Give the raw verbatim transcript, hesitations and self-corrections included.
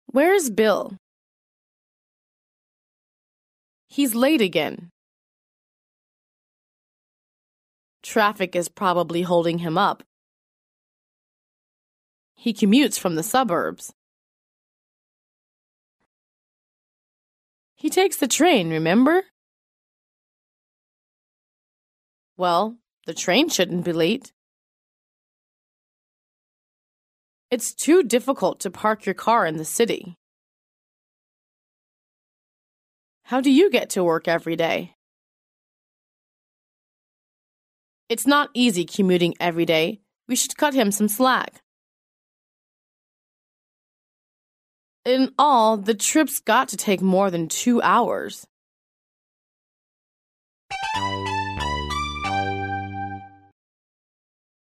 Where's Bill? He's late again. Traffic is probably holding him up. He commutes from the suburbs. He takes the train, remember? Well, the train shouldn't be late. It's too difficult to park your car in the city. How do you get to work every day? It's not easy commuting every day. We should cut him some slack. In all, the trip's got to take more than two hours.